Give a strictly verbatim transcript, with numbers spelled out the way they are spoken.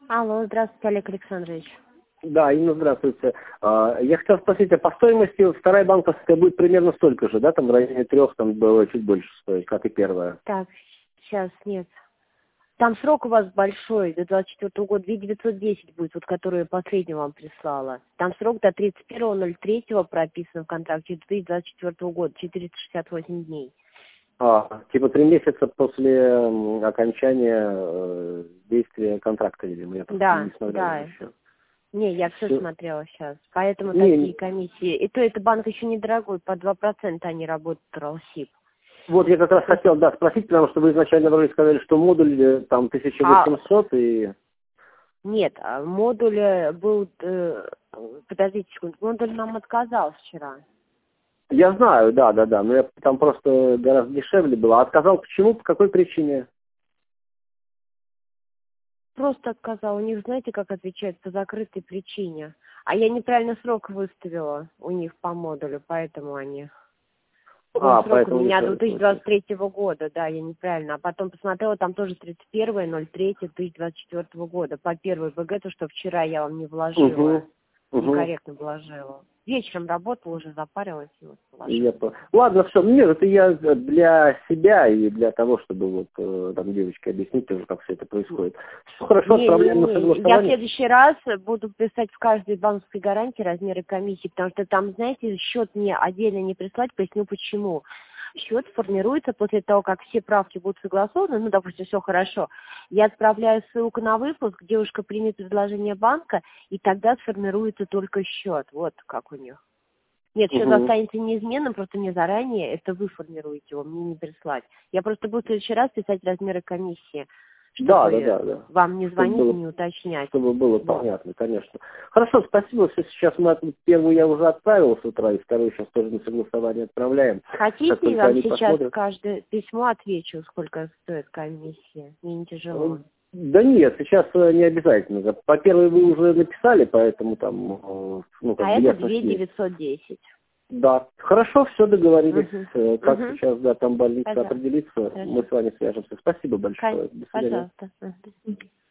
Алло, здравствуйте, Олег Александрович. Да, Инна, здравствуйте. А, Я хотел спросить, а по стоимости вторая банковская будет примерно столько же, да, там в районе трех, там было чуть больше стоить, как и первая? Так, сейчас нет. Там срок у вас большой, до двадцать четвёртого года, две тысячи девятьсот десять будет, вот которую последнюю вам прислала. Там срок до тридцать первого ноль третьего прописан в контракте, две тысячи двадцать четвёртого года, четыреста шестьдесят восемь дней. А, типа три месяца после м, окончания э, действия контракта, видимо, я просто Да, не смотрел да. еще. Не, я все Всё. смотрела сейчас, поэтому Не, такие не- комиссии. И то это банк еще недорогой, по два процента они работают Ролсип. вот я как раз хотел, да, спросить, потому что вы изначально вроде сказали, что модуль э, там тысяча А восемьсот и... нет, а модуль э, был, э, подождите секунду, модуль нам отказал вчера. Я знаю, да, да, да, но я, там просто гораздо дешевле было. А отказал почему, по какой причине? Просто отказал. У них, знаете, как отвечают, по закрытой причине. А я неправильно срок выставила у них по модулю, поэтому они... Был А, срок у поэтому меня ничего до не две тысячи получилось. двадцать третьего года, да, я неправильно. А потом посмотрела, там тоже тридцать первое ноль третье две тысячи двадцать четвёртого года. По первой БГ, то, что вчера я вам не вложила. Угу, угу. Некорректно вложила. Вечером работала, уже запарилась и вот Я положила. по- Ладно, все, нет, это я для себя и для того, чтобы вот э, там девочке объяснить тоже, как все это происходит. Все хорошо, отправляем на Не-не-не, я в согласование. следующий раз буду писать в каждой банковской гарантии размеры комиссии, потому что там, знаете, счет мне отдельно не прислать, поясню почему. Счет формируется после того, как все правки будут согласованы, ну, допустим, все хорошо. Я отправляю ссылку на выпуск, девушка примет предложение банка, и тогда сформируется только счет. Вот как у них. Нет, счет Угу. останется неизменным, просто мне заранее это вы формируете его, мне не прислать. Я просто буду в следующий раз писать размеры комиссии, Да, да, чтобы да, да. вам не Чтобы звонить и было, не уточнять. чтобы было Вот. понятно, конечно. Хорошо, спасибо. Все, сейчас мы от- первую я уже отправил с утра, и вторую сейчас тоже на согласование отправляем. Как Хотите, я только вам они сейчас посмотрят. каждое письмо отвечу, сколько стоит комиссия. Мне не Э, тяжело. Да нет, сейчас э, не обязательно. По первой вы уже написали, поэтому там, э, ну, как А бы это ясность две тысячи есть. девятьсот десять. Да, хорошо, все договорились. Угу. Э, Как Угу. сейчас, да, там больница Пожалуйста. определится, мы Хорошо. с вами свяжемся. Спасибо Кон- большое. До свидания. Пожалуйста. Мгм.